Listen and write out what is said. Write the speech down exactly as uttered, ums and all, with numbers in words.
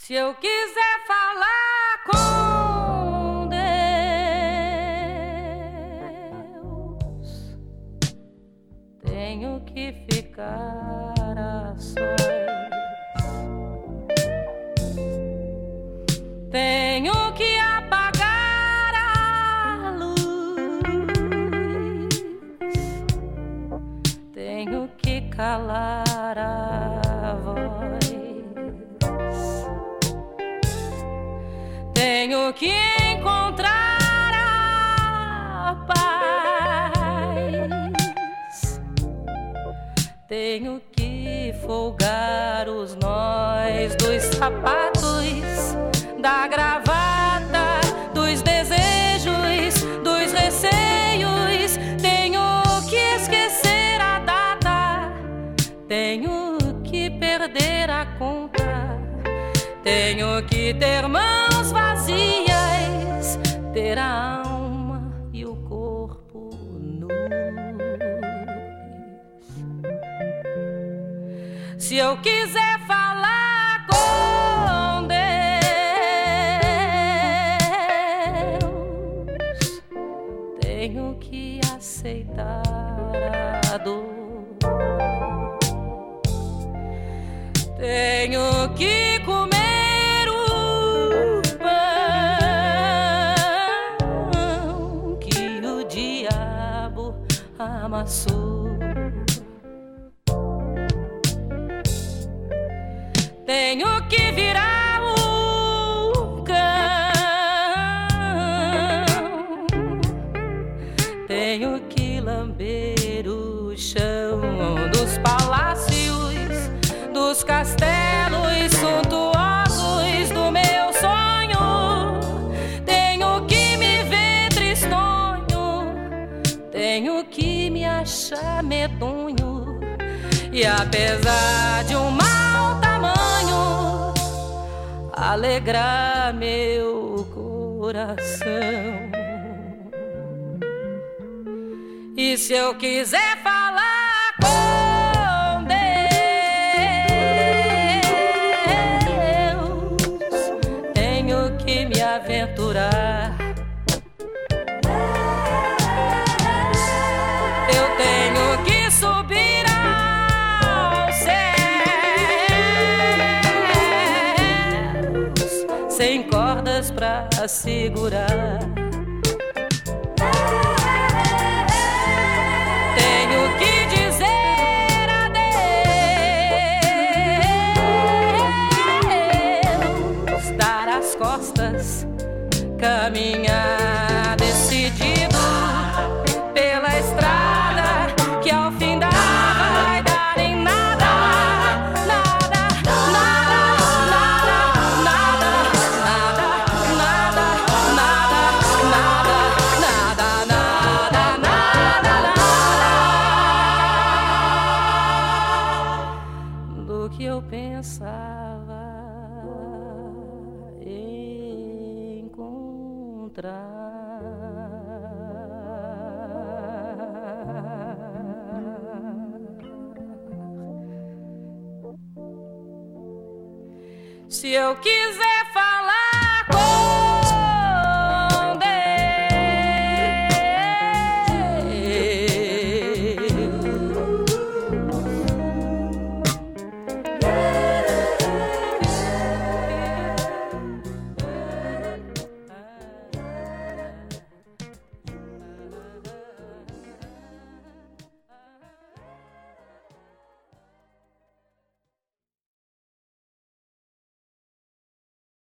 Se eu quiser falar com Deus, tenho que ficar a sós. Tenho que apagar a luz. Tenho que calar a voz. Tenho que encontrar a paz. Tenho que folgar os nós dos sapatos, da gravata, dos desejos, dos receios. Tenho que esquecer a data. Tenho que perder a conta. Tenho que ter mãos vazias, ter a alma e o corpo nus. Se eu quiser falar com Deus, tenho que aceitar a dor. Tenho que comer amassou. Tenho que virar o cão. Tenho que lamber o chão dos palácios, dos castelos suntuosos do meu sonho. Tenho que me ver tristonho. Tenho que me achar medonho. E apesar de um mau tamanho, alegrar meu coração. E se eu quiser falar com Deus, tenho que me aventurar. Eu tenho que subir aos céus, sem cordas pra segurar. Tenho que dizer adeus, dar as costas, caminhar decidido pela estrada que ao fim da vai dar em nada, nada, nada, nada, nada, nada, nada, nada, nada, nada, nada, nada, nada do que eu pensava encontrar. Se eu quiser falar